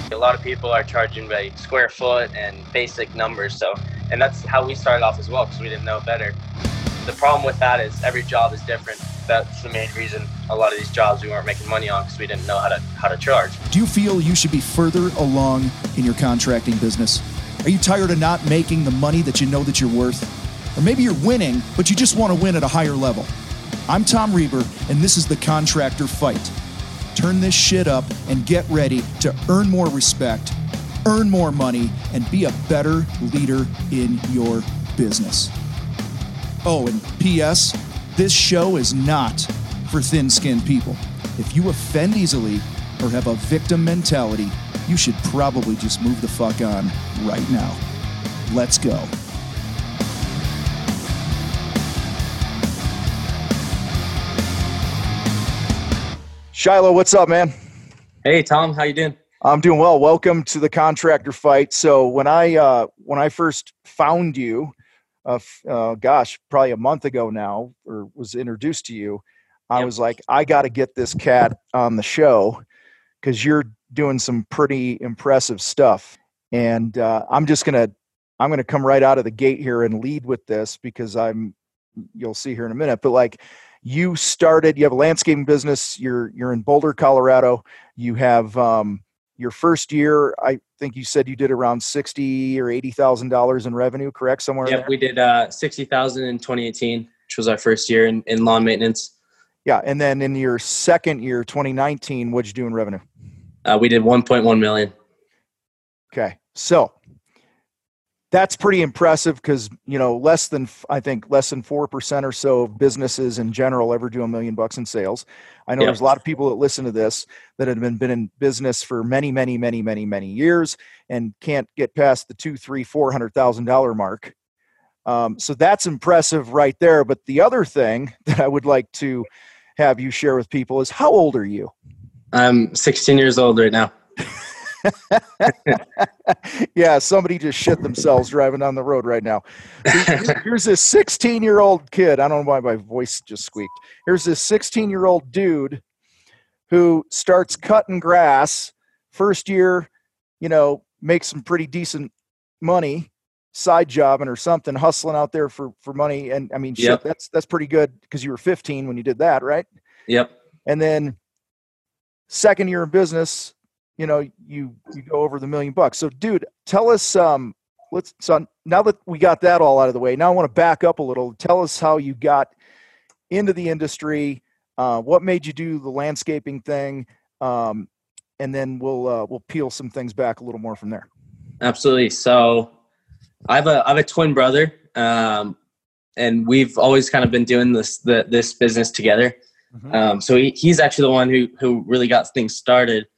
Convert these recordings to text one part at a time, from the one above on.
A lot of people are charging by square foot and basic numbers. And that's how we started off as well, because we didn't know better. The problem with that is every job is different. That's the main reason a lot of these jobs we weren't making money on, because we didn't know how to charge. Do you feel you should be further along in your contracting business? Are you tired of not making the money that you know that you're worth? Or maybe you're winning, but you just want to win at a higher level. I'm Tom Reber, and this is The Contractor Fight. Turn this shit up and get ready to earn more respect, earn more money, and be a better leader in your business. Oh, and P.S., this show is not for thin-skinned people. If you offend easily or have a victim mentality, you should probably just move the fuck on right now. Let's go. Shiloh, what's up, man? Hey, Tom, how you doing? I'm doing well. Welcome to The Contractor Fight. So when I first found you, probably a month ago now, or was introduced to you, I was like, I got to get this cat on the show because you're doing some pretty impressive stuff. And I'm going to come right out of the gate here and lead with this because you'll see here in a minute, but like, you have a landscaping business. You're in Boulder, Colorado. You have your first year. I think you said you did around $60,000 or $80,000 in revenue, correct? Somewhere. Yeah, we did 60,000 in 2018, which was our first year in lawn maintenance. Yeah, and then in your second year, 2019, what'd you do in revenue? We did 1.1 million. Okay, so that's pretty impressive because, less than 4% or so of businesses in general ever do $1 million in sales. I know there's a lot of people that listen to this that have been in business for many, many, many, many, many years and can't get past the $200,000, $300,000 mark. So that's impressive right there. But the other thing that I would like to have you share with people is, how old are you? I'm 16 years old right now. Yeah, somebody just shit themselves driving down the road right now. Here's this 16-year-old kid. I don't know why my voice just squeaked. Here's this 16-year-old dude who starts cutting grass. First year, makes some pretty decent money, side jobbing or something, hustling out there for money. And I mean, shit, that's pretty good because you were 15 when you did that, right? Yep. And then second year in business, you go over the $1 million. So dude, tell us, so now that we got that all out of the way, now I want to back up a little. Tell us how you got into the industry, what made you do the landscaping thing. And then we'll peel some things back a little more from there. Absolutely. So I have a twin brother, and we've always kind of been doing this business together. Mm-hmm. So he's actually the one who really got things started.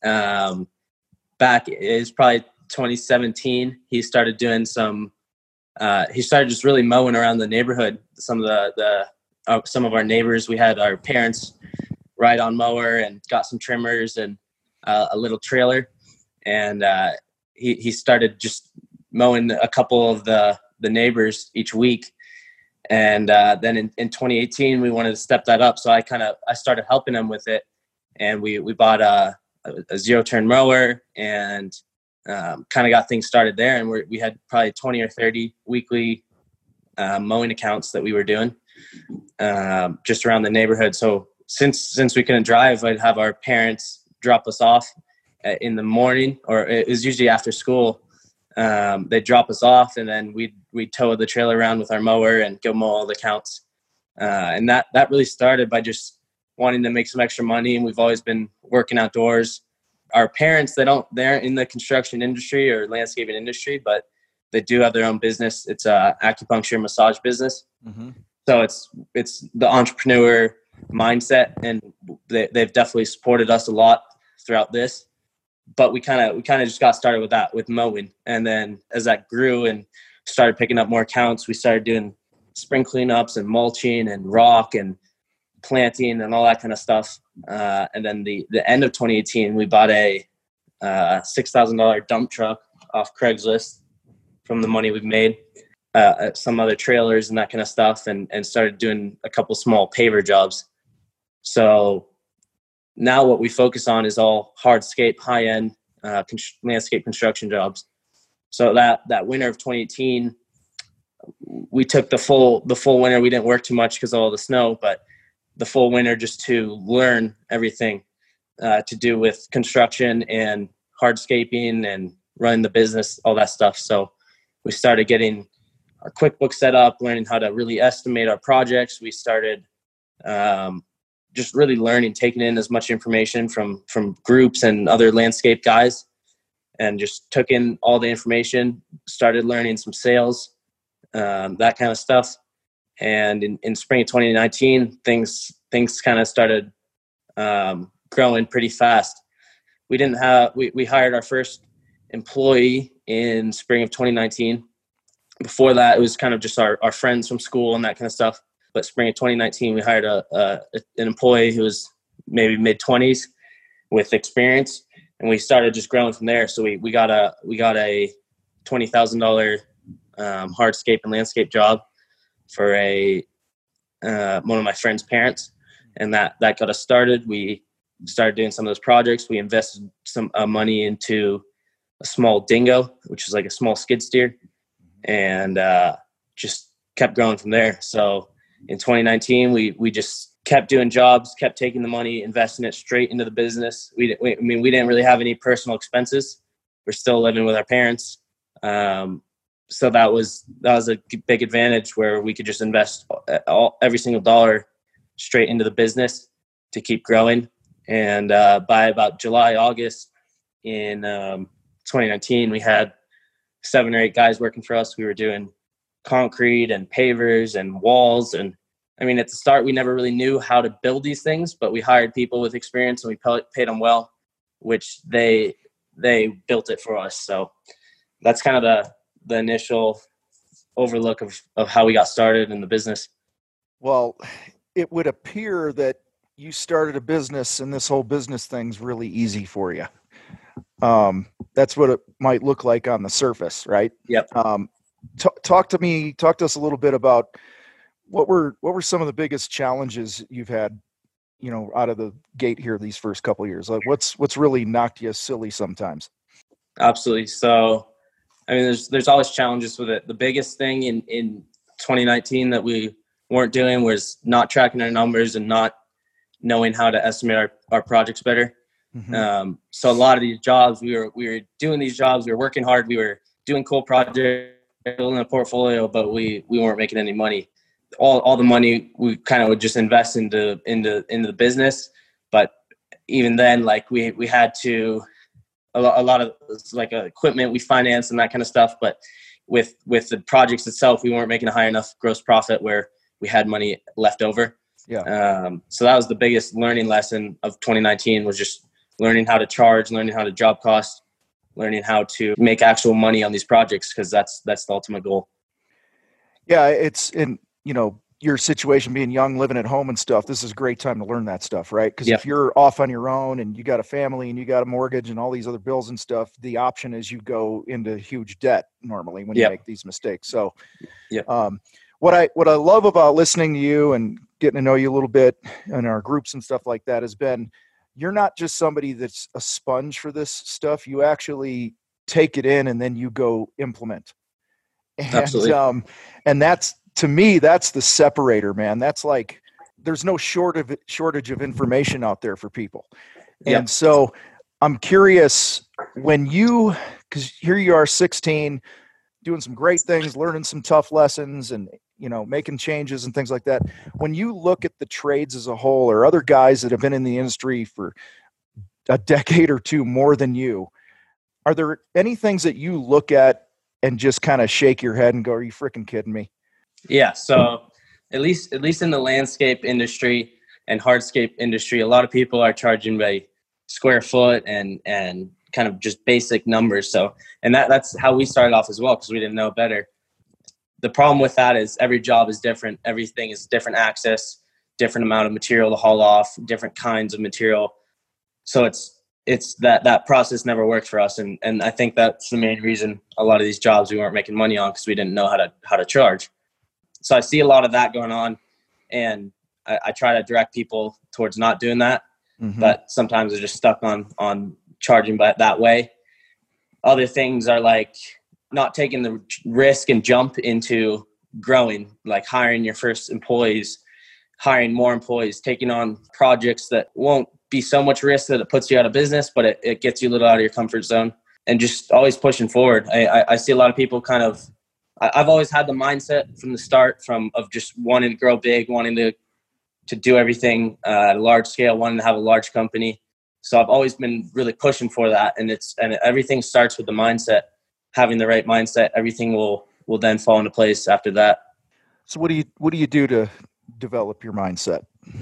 Back is probably 2017. He started doing he started just really mowing around the neighborhood. Some of our neighbors, we had our parents ride on mower and got some trimmers and a little trailer. And he started just mowing a couple of the neighbors each week. And then in 2018, we wanted to step that up. So I started helping him with it. And we bought a zero-turn mower and kind of got things started there. And we had probably 20 or 30 weekly mowing accounts that we were doing just around the neighborhood. So since we couldn't drive, I'd have our parents drop us off in the morning, or it was usually after school. They'd drop us off, and then we'd tow the trailer around with our mower and go mow all the counts. And that really started by just wanting to make some extra money. And we've always been working outdoors. Our parents, they're in the construction industry or landscaping industry, but they do have their own business. It's a acupuncture massage business. Mm-hmm. So it's the entrepreneur mindset, and they've definitely supported us a lot throughout this. But we kind of just got started with mowing. And then as that grew and started picking up more accounts, we started doing spring cleanups and mulching and rock and planting and all that kind of stuff. And then the end of 2018, we bought a $6,000 dump truck off Craigslist from the money we've made, some other trailers and that kind of stuff, and started doing a couple small paver jobs. So now what we focus on is all hardscape, high-end landscape construction jobs. So that winter of 2018, we took the full winter. We didn't work too much because of all the snow, but the full winter just to learn everything to do with construction and hardscaping and running the business, all that stuff. So we started getting our QuickBooks set up, learning how to really estimate our projects. We started just really learning, taking in as much information from groups and other landscape guys, and just took in all the information, started learning some sales, that kind of stuff. And in spring of 2019, things kind of started growing pretty fast. We hired our first employee in spring of 2019. Before that, it was kind of just our friends from school and that kind of stuff. But spring of 2019, we hired an employee who was maybe mid-20s with experience, and we started just growing from there. So we got a $20,000 hardscape and landscape job for one of my friend's parents, and that got us started. We started doing some of those projects. We invested some money into a small dingo, which is like a small skid steer, and just kept growing from there. So in 2019, we just kept doing jobs, kept taking the money, investing it straight into the business. We didn't really have any personal expenses. We're still living with our parents. So that was a big advantage where we could just invest every single dollar straight into the business to keep growing. And by about July, August in 2019, we had 7 or 8 guys working for us. We were doing concrete and pavers and walls. And I mean, at the start, we never really knew how to build these things, but we hired people with experience and we paid them well, which they built it for us. So that's kind of the initial overlook of how we got started in the business. Well, it would appear that you started a business and this whole business thing's really easy for you. That's what it might look like on the surface, right? Yep. Talk to us a little bit about what were some of the biggest challenges you've had, out of the gate here these first couple of years. Like what's really knocked you silly sometimes? Absolutely. So, I mean, there's always challenges with it. The biggest thing in 2019 that we weren't doing was not tracking our numbers and not knowing how to estimate our projects better. Mm-hmm. So a lot of these jobs, we were doing these jobs, we were working hard, we were doing cool projects, building a portfolio, but we weren't making any money. All the money we kind of would just invest into the business. But even then, like we had to, a lot of like equipment we financed and that kind of stuff. But with the projects itself, we weren't making a high enough gross profit where we had money left over. Yeah. So that was the biggest learning lesson of 2019, was just learning how to charge, learning how to job cost, learning how to make actual money on these projects, because that's the ultimate goal. Yeah, it's in your situation, being young, living at home and stuff. This is a great time to learn that stuff, right? Because if you're off on your own and you got a family and you got a mortgage and all these other bills and stuff, the option is you go into huge debt normally when you make these mistakes. So, what I love about listening to you and getting to know you a little bit in our groups and stuff like that has been, you're not just somebody that's a sponge for this stuff. You actually take it in and then you go implement. And, absolutely. And that's, to me, that's the separator, man. That's like, there's no shortage of information out there for people. And so I'm curious, because here you are 16, doing some great things, learning some tough lessons and, making changes and things like that. When you look at the trades as a whole, or other guys that have been in the industry for a decade or two more than you, are there any things that you look at and just kind of shake your head and go, are you freaking kidding me? Yeah. So at least in the landscape industry and hardscape industry, a lot of people are charging by square foot and kind of just basic numbers. So, and that's how we started off as well, because we didn't know better. The problem with that is every job is different. Everything is different access, different amount of material to haul off, different kinds of material. So it's that process never worked for us. And I think that's the main reason a lot of these jobs we weren't making money on, because we didn't know how to charge. So I see a lot of that going on, and I try to direct people towards not doing that. Mm-hmm. But sometimes they're just stuck on charging by that way. Other things are like not taking the risk and jump into growing, like hiring your first employees, hiring more employees, taking on projects that won't be so much risk that it puts you out of business, but it gets you a little out of your comfort zone, and just always pushing forward. I see a lot of people I've always had the mindset from the start of just wanting to grow big, wanting to do everything at a large scale, wanting to have a large company. So I've always been really pushing for that. And everything starts with the mindset. Having the right mindset, everything will then fall into place after that. So what do you do to develop your mindset?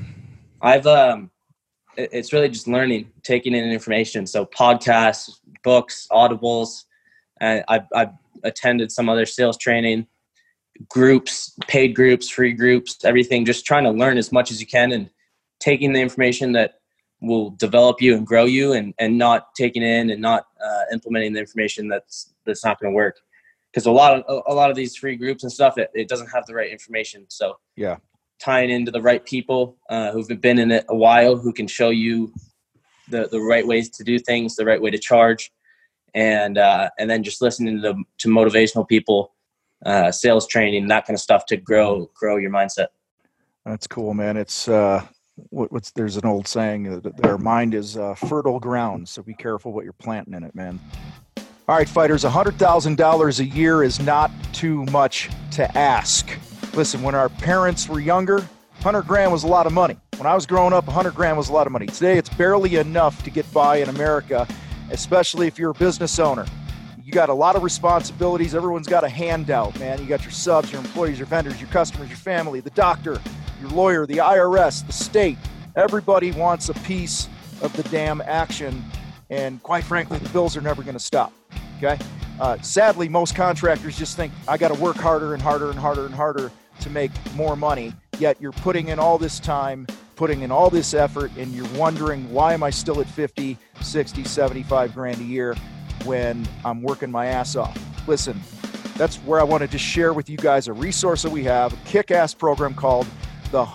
It's really just learning, taking in information. So podcasts, books, audibles, and I've attended some other sales training, groups, paid groups, free groups, everything, just trying to learn as much as you can and taking the information that will develop you and grow you, and not taking in and not implementing the information that's not going to work. Because a lot of these free groups and stuff, it doesn't have the right information. So yeah, tying into the right people who've been in it a while, who can show you the right ways to do things, the right way to charge, and then just listening to motivational people, sales training, that kind of stuff to grow your mindset. That's cool, man. It's there's an old saying that our mind is fertile ground, so be careful what you're planting in it, man. All right, fighters, $100,000 a year is not too much to ask. Listen, when our parents were younger, 100 grand was a lot of money. When I was growing up, 100 grand was a lot of money. Today, it's barely enough to get by in America, especially if you're a business owner. You got a lot of responsibilities. Everyone's got a handout, man. You got your subs, your employees, your vendors, your customers, your family, the doctor, your lawyer, the IRS, the state. Everybody wants a piece of the damn action. And quite frankly, the bills are never going to stop. Okay. Sadly, most contractors just think I got to work harder and harder and harder and harder to make more money. Yet you're putting in all this time, putting in all this effort, and you're wondering, why am I still at 50, 60, 75 grand a year when I'm working my ass off? Listen, that's where I wanted to share with you guys a resource that we have, a kick-ass program called the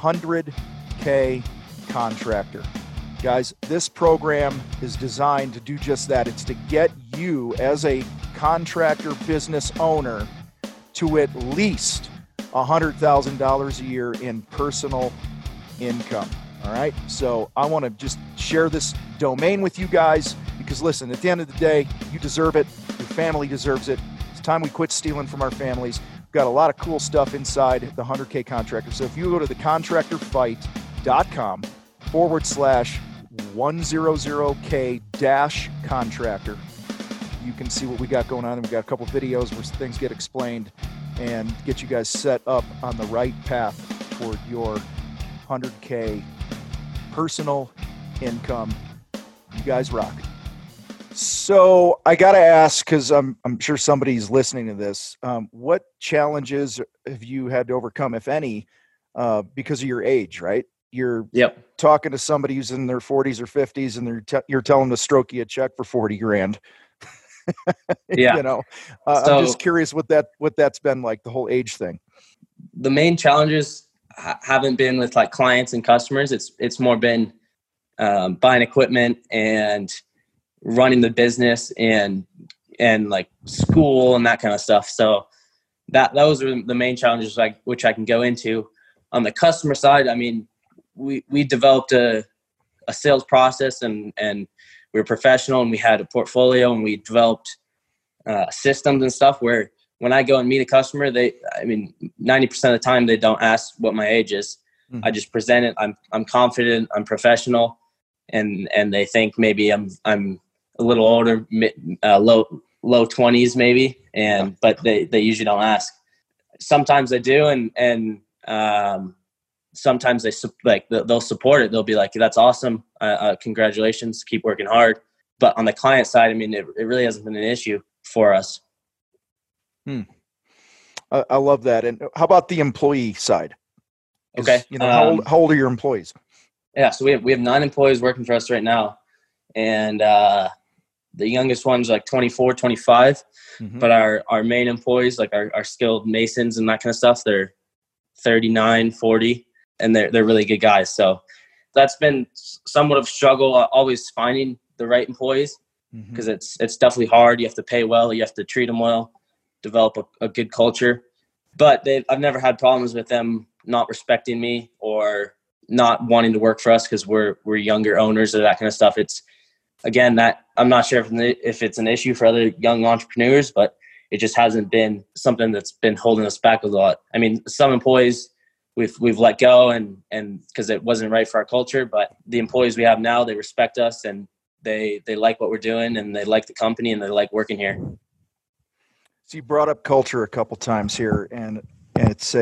100K Contractor. Guys, this program is designed to do just that. It's to get you as a contractor business owner to at least $100,000 a year in personal income. All right. So I want to just share this domain with you guys because, listen, at the end of the day, you deserve it. Your family deserves it. It's time we quit stealing from our families. We've got a lot of cool stuff inside the 100K Contractor. So if you go to thecontractorfight.com/100K-contractor, you can see what we got going on. And we got a couple videos where things get explained and get you guys set up on the right path toward your 100K personal income. You guys rock. So I got to ask, because I'm sure somebody's listening to this, what challenges have you had to overcome, if any, because of your age, right? You're talking to somebody who's in their 40s or 50s, and you're telling them to stroke you a check for 40 grand. Yeah. You know, so, I'm just curious what that's been like, the whole age thing. The main challenges haven't been with like clients and customers. It's more been buying equipment and running the business and like school and that kind of stuff. So those are the main challenges, like, which I can go into. On the customer side, I mean, we developed a sales process and we were professional, and we had a portfolio, and we developed systems and stuff where when I go and meet a customer, 90% of the time they don't ask what my age is. Mm-hmm. I just present it. I'm confident, I'm professional, and they think maybe I'm a little older, low 20s maybe, but they usually don't ask. Sometimes they do, and sometimes they'll support it. They'll be like, "That's awesome, congratulations, keep working hard." But on the client side, I mean, it really hasn't been an issue for us. I love that. And how about the employee side? Okay, how old are your employees? Yeah, so we have 9 employees working for us right now, and the youngest one's like 24, 25. Mm-hmm. But our main employees, like our skilled masons and that kind of stuff, they're 39, 40, and they're really good guys. So that's been somewhat of a struggle, always finding the right employees. because it's definitely hard. You have to pay well, you have to treat them well, develop a good culture. But I've never had problems with them not respecting me or not wanting to work for us because we're younger owners or that kind of stuff. It's, again, that I'm not sure if it's an issue for other young entrepreneurs, but it just hasn't been something that's been holding us back a lot. I mean, some employees we've let go and because it wasn't right for our culture, but the employees we have now, they respect us and they like what we're doing and they like the company and they like working here. So you brought up culture a couple times here, and it's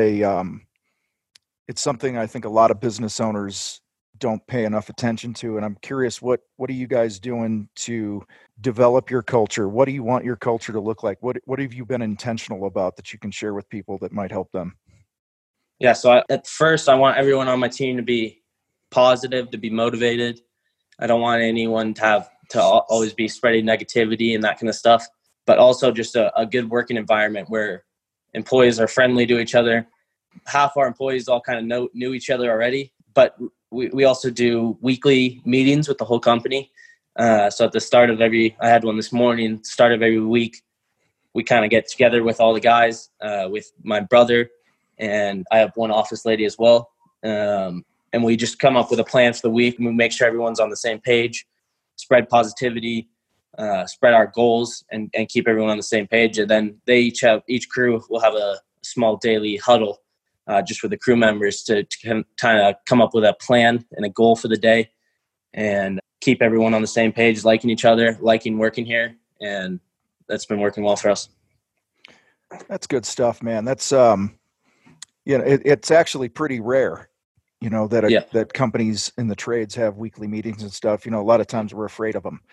it's something I think a lot of business owners don't pay enough attention to. And I'm curious, what are you guys doing to develop your culture? What do you want your culture to look like? What have you been intentional about that you can share with people that might help them? Yeah. So at first, I want everyone on my team to be positive, to be motivated. I don't want anyone to always be spreading negativity and that kind of stuff, but also just a good working environment where employees are friendly to each other. Half our employees all kind of knew each other already, but we also do weekly meetings with the whole company. So at the start of I had one this morning, start of every week, we kind of get together with all the guys, with my brother, and I have one office lady as well. And we just come up with a plan for the week and we make sure everyone's on the same page, spread positivity, spread our goals and keep everyone on the same page. And then each crew will have a small daily huddle, just for the crew members to kind of come up with a plan and a goal for the day and keep everyone on the same page, liking each other, liking working here. And that's been working well for us. That's good stuff, man. That's, it's actually pretty rare, that companies in the trades have weekly meetings and stuff. A lot of times we're afraid of them.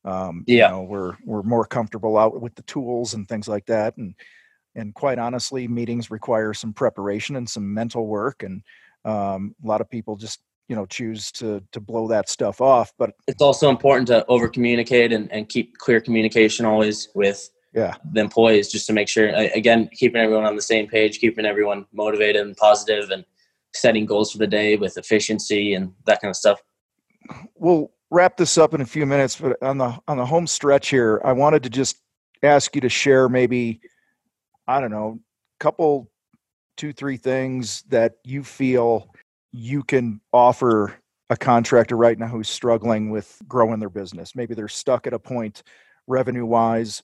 We're more comfortable out with the tools and things like that. And quite honestly, meetings require some preparation and some mental work. And a lot of people just, choose to blow that stuff off. But it's also important to over communicate and keep clear communication always with the employees, just to make sure, again, keeping everyone on the same page, keeping everyone motivated and positive and setting goals for the day with efficiency and that kind of stuff. We'll wrap this up in a few minutes, but on the home stretch here, I wanted to just ask you to share maybe, I don't know, couple, 2-3 things that you feel you can offer a contractor right now who's struggling with growing their business. Maybe they're stuck at a point revenue wise.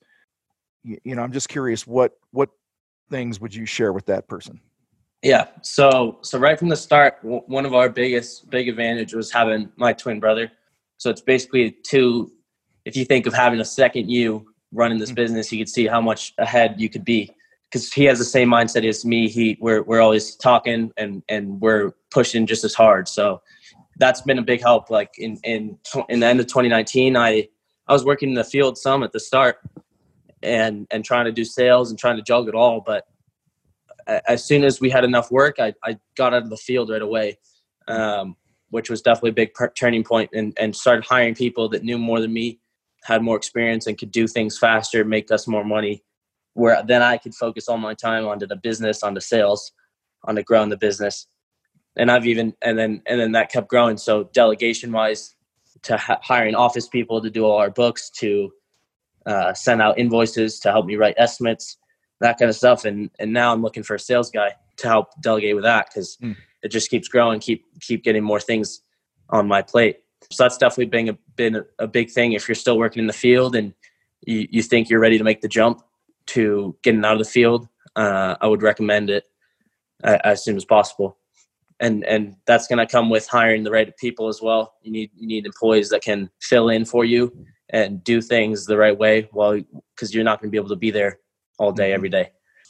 I'm just curious, what things would you share with that person? Yeah. So right from the start, one of our big advantage was having my twin brother. So it's basically if you think of having a second you running this business, you could see how much ahead you could be. Because he has the same mindset as me. We're always talking and we're pushing just as hard. So that's been a big help. Like in the end of 2019, I was working in the field some at the start and trying to do sales and trying to juggle it all. But as soon as we had enough work, I got out of the field right away, which was definitely a big turning point, and started hiring people that knew more than me, had more experience, and could do things faster, make us more money. Where then I could focus all my time onto the business, onto sales, onto growing the business. And then that kept growing. So delegation wise, to hiring office people to do all our books, to send out invoices, to help me write estimates, that kind of stuff. And now I'm looking for a sales guy to help delegate with that, because it just keeps growing, keep getting more things on my plate. So that's definitely been a big thing. If you're still working in the field and you think you're ready to make the jump to getting out of the field, I would recommend it as soon as possible. And that's going to come with hiring the right people as well. You need employees that can fill in for you and do things the right way, because you're not going to be able to be there all day, every day.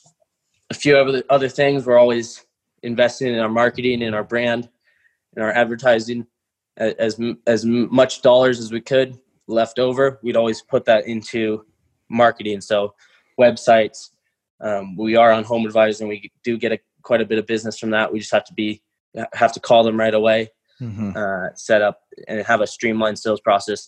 A few other things, we're always investing in our marketing, in our brand, in our advertising. As much dollars as we could left over, we'd always put that into marketing. So websites, we are on HomeAdvisor, and we do get quite a bit of business from that. We just have to call them right away, set up and have a streamlined sales process.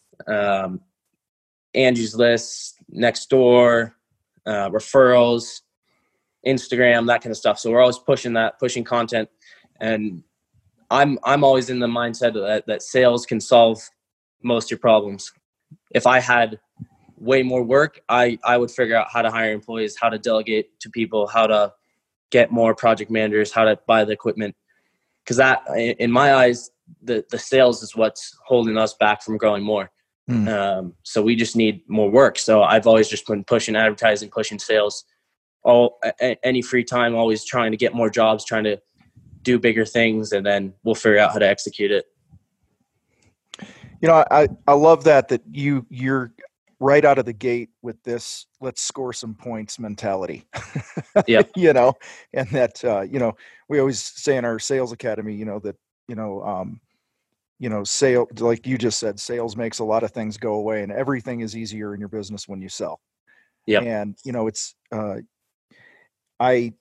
Angie's List, Nextdoor, referrals, Instagram, that kind of stuff. So we're always pushing content, and I'm always in the mindset that sales can solve most of your problems. if I had way more work, I would figure out how to hire employees, how to delegate to people, how to get more project managers, how to buy the equipment. Because that, in my eyes, the sales is what's holding us back from growing more. So we just need more work. So I've always just been pushing advertising, pushing sales, any free time, always trying to get more jobs, trying to do bigger things, and then we'll figure out how to execute it. You know, I love that you're right out of the gate with this, let's score some points mentality. Yeah. You know, and that, you know, we always say in our sales academy, you know, that, sale, like you just said, sales makes a lot of things go away, and everything is easier in your business when you sell. Yeah. And, you know, it's, what I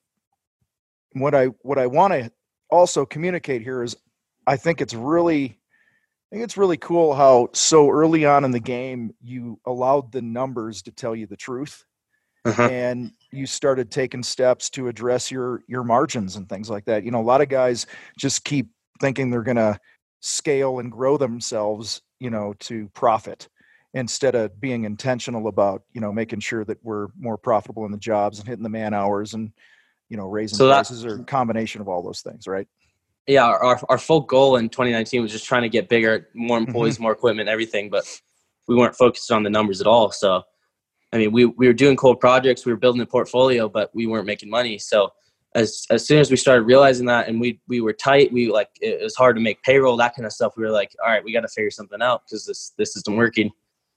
want to also communicate here is I think it's really cool how so early on in the game you allowed the numbers to tell you the truth, and you started taking steps to address your margins and things like that. You know, a lot of guys just keep thinking they're going to scale and grow themselves, you know, to profit, instead of being intentional about, you know, making sure that we're more profitable in the jobs and hitting the man hours and, you know, raising prices, or a combination of all those things, right? Yeah, our full goal in 2019 was just trying to get bigger, more employees, more equipment, everything, but we weren't focused on the numbers at all. So, I mean, we were doing cool projects, we were building a portfolio, but we weren't making money. So as soon as we started realizing that, and we were tight, it was hard to make payroll, that kind of stuff. We were like, all right, we got to figure something out because this isn't working.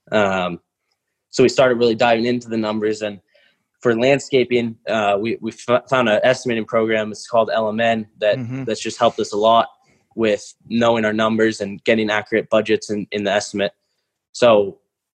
So we started really diving into the numbers. And for landscaping, we found an estimating program. It's called LMN that's just helped us a lot with knowing our numbers and getting accurate budgets in the estimate. So,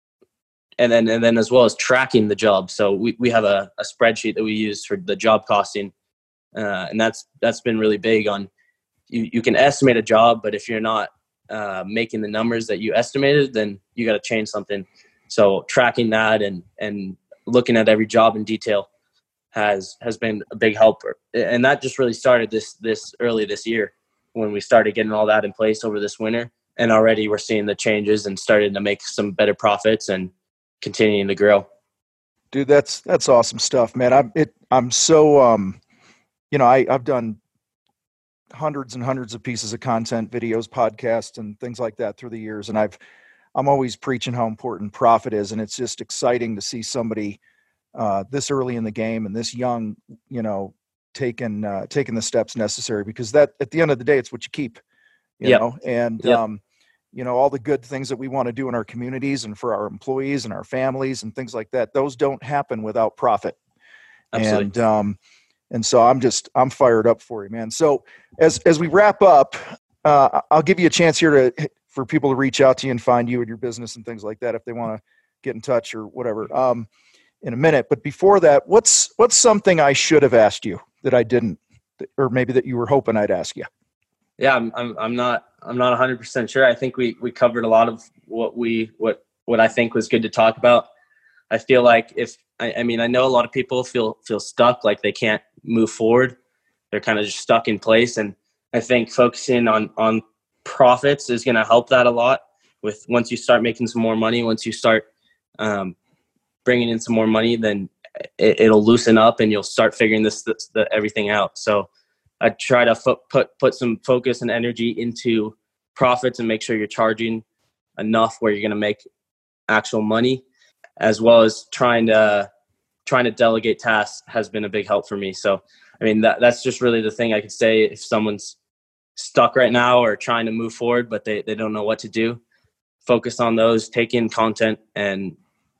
and then as well as tracking the job. So we have a spreadsheet that we use for the job costing, and that's been really big on. You can estimate a job, but if you're not making the numbers that you estimated, then you got to change something. So tracking that and looking at every job in detail has been a big helper. And that just really started this early this year when we started getting all that in place over this winter. And already we're seeing the changes and starting to make some better profits and continuing to grow. Dude, that's awesome stuff, man. I'm so, you know, I've done hundreds and hundreds of pieces of content, videos, podcasts, and things like that through the years. And I'm always preaching how important profit is. And it's just exciting to see somebody this early in the game and this young, you know, taking the steps necessary, because that, at the end of the day, it's what you keep, you know, and, you know, all the good things that we want to do in our communities and for our employees and our families and things like that, those don't happen without profit. Absolutely. And so I'm fired up for you, man. So as we wrap up, I'll give you a chance here for people to reach out to you and find you and your business and things like that, if they want to get in touch or whatever, in a minute. But before that, what's something I should have asked you that I didn't, or maybe that you were hoping I'd ask you? Yeah, I'm not 100% sure. I think we covered a lot of what I think was good to talk about. I feel like I know a lot of people feel stuck, like they can't move forward. They're kind of just stuck in place. And I think focusing on profits is going to help that a lot. With once you start making some more money, once you start bringing in some more money, then it'll loosen up and you'll start figuring everything out. So I try to put some focus and energy into profits and make sure you're charging enough where you're going to make actual money, as well as trying to delegate tasks has been a big help for me. So, I mean, that's just really the thing I could say. If someone's stuck right now or trying to move forward, but they don't know what to do, focus on those, take in content, and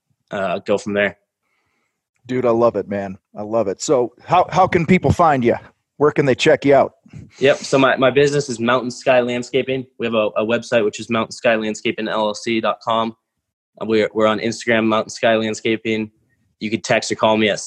go from there. Dude, I love it, man. I love it. So how can people find you? Where can they check you out? Yep. So my business is Mountain Sky Landscaping. We have a website, which is mountainskylandscapingllc.com. We're on Instagram, Mountain Sky Landscaping. You can text or call me at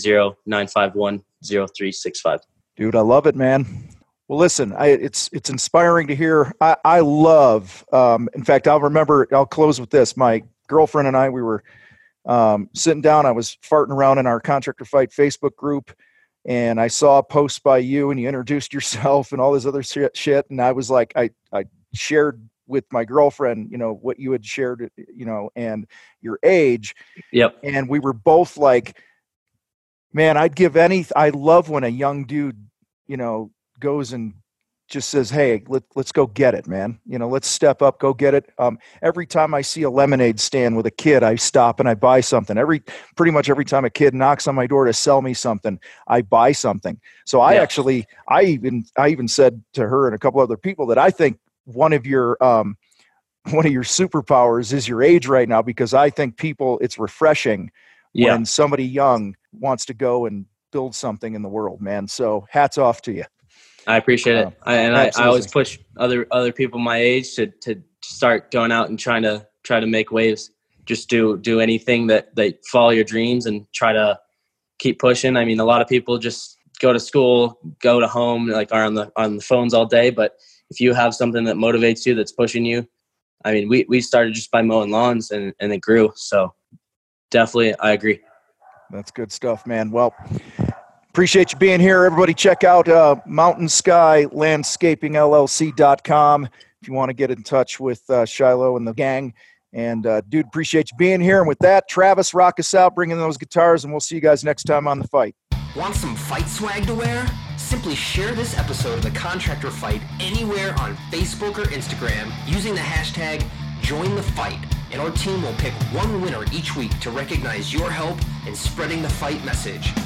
720-951-0365. Dude, I love it, man. Well, listen, it's inspiring to hear. I love, in fact, I'll close with this. My girlfriend and I, we were sitting down. I was farting around in our Contractor Fight Facebook group, and I saw a post by you, and you introduced yourself and all this other shit. And I was like, I shared with my girlfriend, what you had shared, and your age. Yep. And we were both like, man, I love when a young dude, goes and just says, hey, let's go get it, man. Let's step up, go get it. Every time I see a lemonade stand with a kid, I stop and I buy something. Pretty much every time a kid knocks on my door to sell me something, I buy something. So I even said to her and a couple other people that I think one of your superpowers is your age right now, because I think it's refreshing when somebody young wants to go and build something in the world, man. So hats off to you. I appreciate it. I always push other people my age to start going out and try to make waves. Just do anything that follow your dreams and try to keep pushing. I mean, a lot of people just go to school, go to home, like are on the phones all day. But if you have something that motivates you, that's pushing you, I mean, we started just by mowing lawns and it grew. So definitely, I agree. That's good stuff, man. Well, appreciate you being here. Everybody check out Mountain Sky Landscaping LLC.com if you want to get in touch with Shiloh and the gang. And dude, appreciate you being here. And with that, Travis, rock us out, bring in those guitars, and we'll see you guys next time on The Fight. Want some fight swag to wear? Simply share this episode of The Contractor Fight anywhere on Facebook or Instagram using the hashtag #JoinTheFight, and our team will pick one winner each week to recognize your help in spreading the fight message.